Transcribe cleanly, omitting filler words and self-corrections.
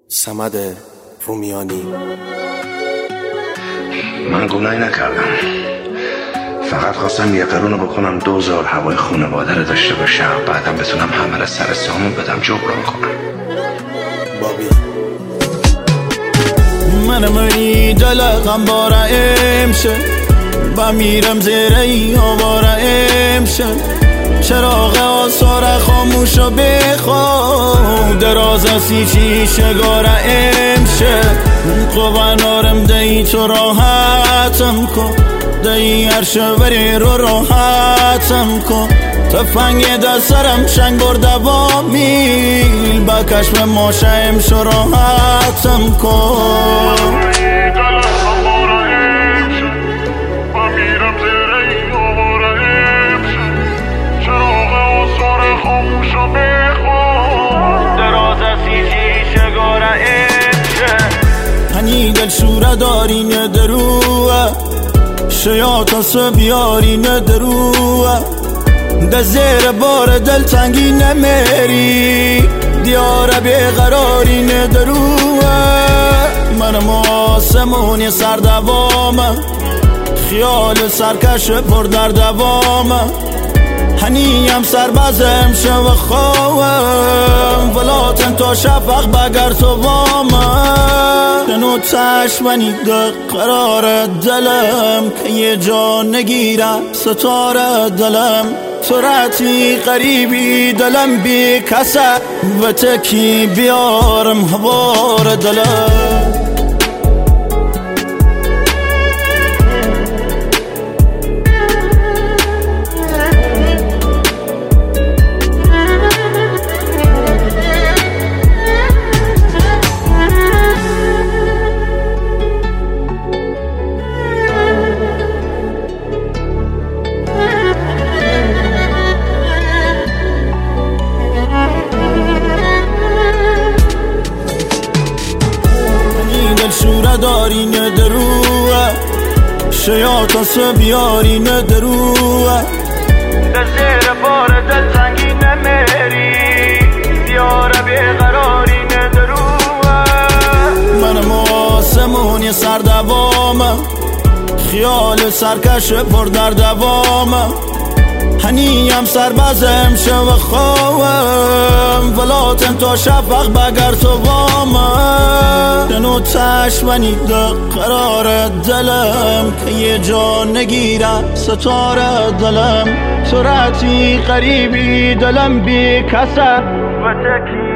صمد رومیانی. من گناهی نکردم، فقط خواستم یه قرونو بکنم 2000 هوای خانواده رو داشته باشم، بعدم بتونم حمل سر سامون بدم جبران کنم. بابی منم ای دلقم باره امشه و میرم زیره ای آواره امشه چراغ آثار خاموش و بخوا دراز سی چی شگاره امشه قوانارم دی تو راحتم کن دی هر شوری رو راحتم کن تفنگ دسترم شنگ برده با میل با کشم ماشم شو راحتم کن دل شوره دارین دروه شیاطان سو بیارین دروه ده زیر بار دل تنگی نمیری دیاره بیقرارین دروه منم آسمونی سردوامه خیال سرکش پر در دوامه هنیم سربازم شو خواهم ولاتن تا شفق بگر تو وامه دنو تشمنی ده قرار دلم که یه جا نگیره ستاره دلم سرعتی قریبی دلم بی کسه و تکی بیارم هوار دلم شوره دارین دروه شیاطان سو بیارین دروه در زیر بار دل تنگی نمیری دیاره بیقرارین دروه منم آسمونی سردوامه خیال سرکش پر در دوامه هنیم سربازم شو خواهم ولاتن تا شفق بگر تو وامه دنو تشمنی ده قرار دلم که یه جا نگیره ستاره دلم سرعتی قریبی دلم بی کسه و تکی